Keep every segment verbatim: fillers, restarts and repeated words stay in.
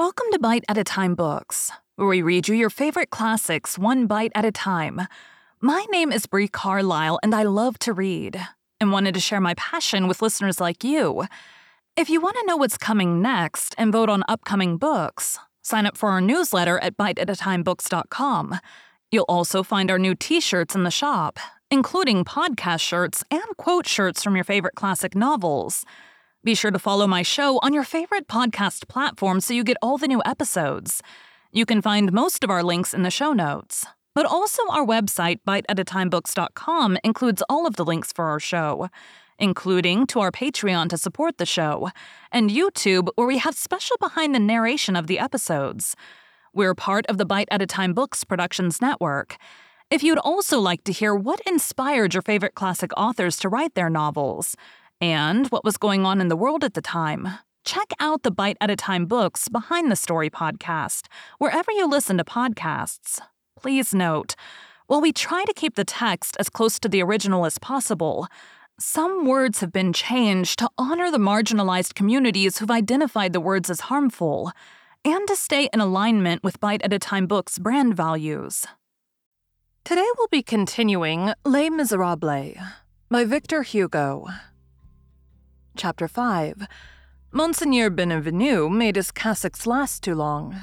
Welcome to Bite at a Time Books, where we read you your favorite classics one bite at a time. My name is Brie Carlisle, and I love to read, and wanted to share my passion with listeners like you. If you want to know what's coming next and vote on upcoming books, sign up for our newsletter at bite at a time books dot com. You'll also find our new t-shirts in the shop, including podcast shirts and quote shirts from your favorite classic novels. Be sure to follow my show on your favorite podcast platform so you get all the new episodes. You can find most of our links in the show notes, but also our website, bite at a time books dot com, includes all of the links for our show, including to our Patreon to support the show, and YouTube, where we have special behind the narration of the episodes. We're part of the Bite at a Time Books Productions Network. If you'd also like to hear what inspired your favorite classic authors to write their novels, and what was going on in the world at the time, check out the Bite at a Time Books Behind the Story podcast, wherever you listen to podcasts. Please note, while we try to keep the text as close to the original as possible, some words have been changed to honor the marginalized communities who've identified the words as harmful, and to stay in alignment with Bite at a Time Books' brand values. Today we'll be continuing Les Miserables by Victor Hugo. Chapter five. Monseigneur Bienvenu made his cassocks last too long.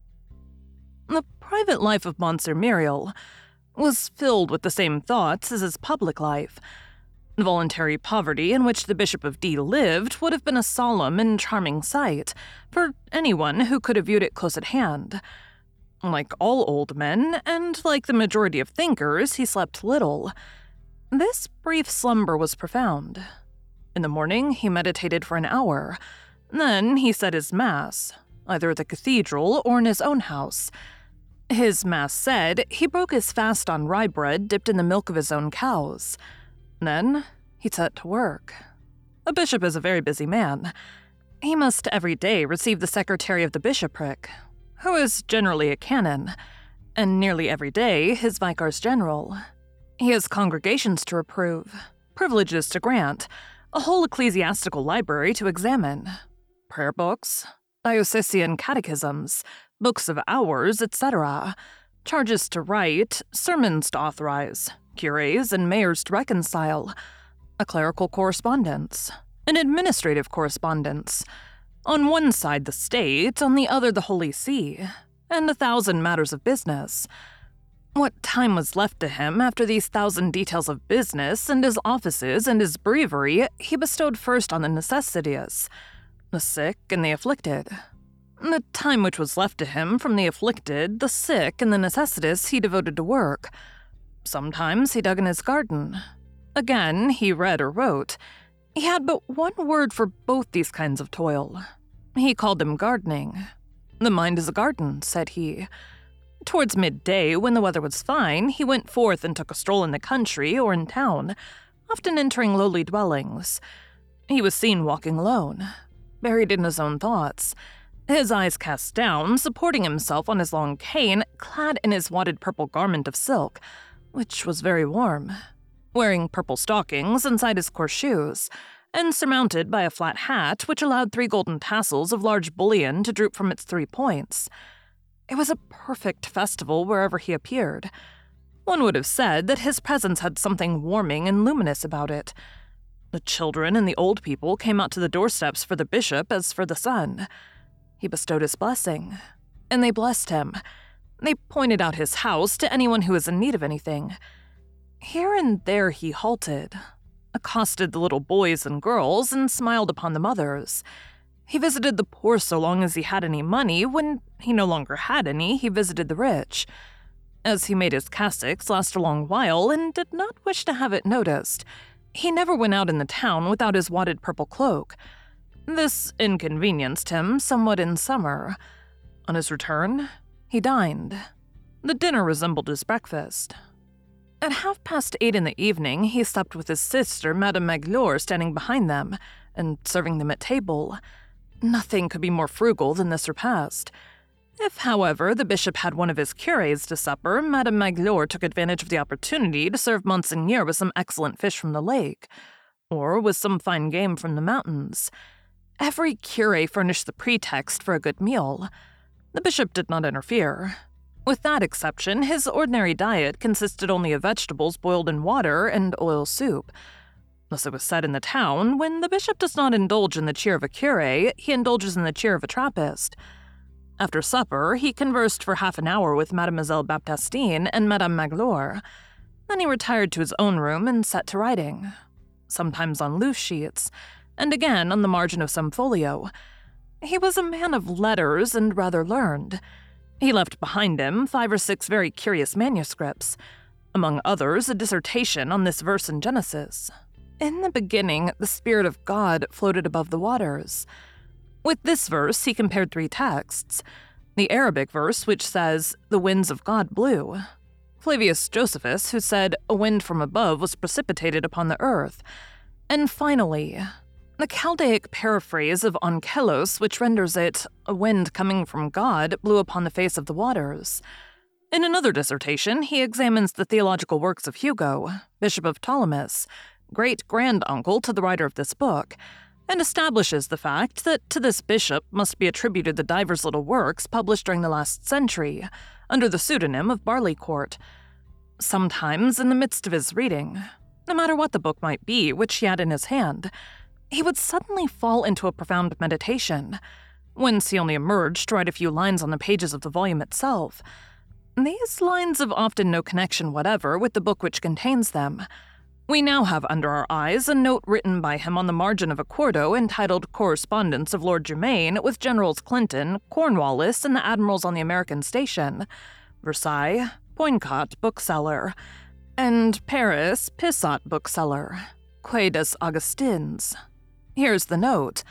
The private life of Monsieur Myriel was filled with the same thoughts as his public life. The voluntary poverty in which the Bishop of D lived would have been a solemn and charming sight for anyone who could have viewed it close at hand. Like all old men, and like the majority of thinkers, he slept little. This brief slumber was profound. In the morning, he meditated for an hour. Then he said his Mass, either at the cathedral or in his own house. His Mass said, he broke his fast on rye bread dipped in the milk of his own cows. Then he set to work. A bishop is a very busy man. He must every day receive the secretary of the bishopric, who is generally a canon, and nearly every day his vicars general. He has congregations to reprove, privileges to grant, a whole ecclesiastical library to examine, prayer books, diocesan catechisms, books of hours, et cetera, charges to write, sermons to authorize, cures and mayors to reconcile, a clerical correspondence, an administrative correspondence, on one side the state, on the other the Holy See, and a thousand matters of business. What time was left to him after these thousand details of business and his offices and his breviary he bestowed first on the necessitous, the sick and the afflicted. The time which was left to him from the afflicted, the sick, and the necessitous he devoted to work. Sometimes he dug in his garden. Again, he read or wrote. He had but one word for both these kinds of toil. He called them gardening. The mind is a garden, said he. Towards midday, when the weather was fine, he went forth and took a stroll in the country or in town, often entering lowly dwellings. He was seen walking alone, buried in his own thoughts, his eyes cast down, supporting himself on his long cane, clad in his wadded purple garment of silk, which was very warm, wearing purple stockings inside his coarse shoes, and surmounted by a flat hat which allowed three golden tassels of large bullion to droop from its three points. It was a perfect festival wherever he appeared. One would have said that his presence had something warming and luminous about it. The children and the old people came out to the doorsteps for the bishop as for the sun. He bestowed his blessing, and they blessed him. They pointed out his house to anyone who was in need of anything. Here and there he halted, accosted the little boys and girls, and smiled upon the mothers. He visited the poor so long as he had any money. When he no longer had any, he visited the rich. As he made his cassocks last a long while and did not wish to have it noticed, he never went out in the town without his wadded purple cloak. This inconvenienced him somewhat in summer. On his return, he dined. The dinner resembled his breakfast. At half past eight in the evening, he supped with his sister, Madame Magloire, standing behind them, and serving them at table. Nothing could be more frugal than this repast. If, however, the bishop had one of his cures to supper, Madame Magloire took advantage of the opportunity to serve Monseigneur with some excellent fish from the lake, or with some fine game from the mountains. Every curé furnished the pretext for a good meal. The bishop did not interfere. With that exception, his ordinary diet consisted only of vegetables boiled in water and oil soup. Thus it was said in the town, when the bishop does not indulge in the cheer of a curé, he indulges in the cheer of a Trappist. After supper, he conversed for half an hour with Mademoiselle Baptistine and Madame Magloire. Then he retired to his own room and set to writing, sometimes on loose sheets, and again on the margin of some folio. He was a man of letters and rather learned. He left behind him five or six very curious manuscripts, among others a dissertation on this verse in Genesis. In the beginning, the Spirit of God floated above the waters. With this verse, he compared three texts. The Arabic verse, which says, "The winds of God blew." Flavius Josephus, who said, "A wind from above was precipitated upon the earth." And finally, the Chaldaic paraphrase of Onkelos, which renders it, "A wind coming from God blew upon the face of the waters." In another dissertation, he examines the theological works of Hugo, Bishop of Ptolemais, great-granduncle to the writer of this book, and establishes the fact that to this bishop must be attributed the divers little works published during the last century, under the pseudonym of Barleycourt. Sometimes, in the midst of his reading, no matter what the book might be which he had in his hand, he would suddenly fall into a profound meditation, whence he only emerged to write a few lines on the pages of the volume itself. These lines have often no connection whatever with the book which contains them. We now have under our eyes a note written by him on the margin of a quarto entitled Correspondence of Lord Germain with Generals Clinton, Cornwallis, and the admirals on the American station, Versailles, Poincot, bookseller, and Paris, Pissot, bookseller, Quai des Augustins. Here's the note.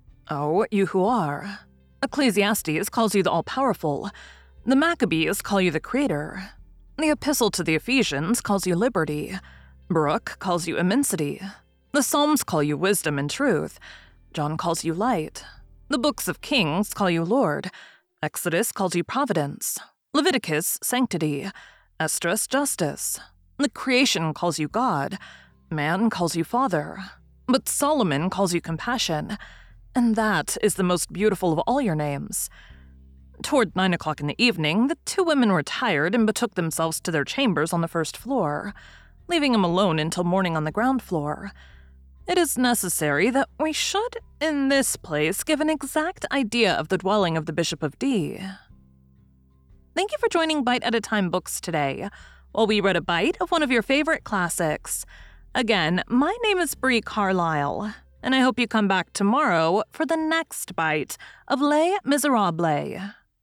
Oh, you who are. Ecclesiastes calls you the all-powerful. The Maccabees call you the creator. The Epistle to the Ephesians calls you liberty. Brooke calls you immensity. The Psalms call you wisdom and truth. John calls you light. The books of Kings call you Lord. Exodus calls you providence. Leviticus, sanctity. Esdras, justice. The creation calls you God. Man calls you Father. But Solomon calls you compassion. And that is the most beautiful of all your names. Toward nine o'clock in the evening, the two women retired and betook themselves to their chambers on the first floor, leaving him alone until morning on the ground floor. It is necessary that we should, in this place, give an exact idea of the dwelling of the Bishop of D. Thank you for joining Bite at a Time Books today, while we read a bite of one of your favorite classics. Again, my name is Brie Carlisle, and I hope you come back tomorrow for the next bite of Les Miserables.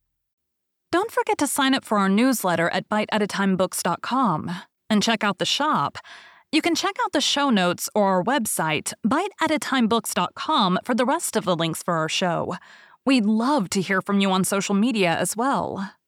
Don't forget to sign up for our newsletter at bite at a time books dot com. And check out the shop. You can check out the show notes or our website, bite at a time books dot com, for the rest of the links for our show. We'd love to hear from you on social media as well.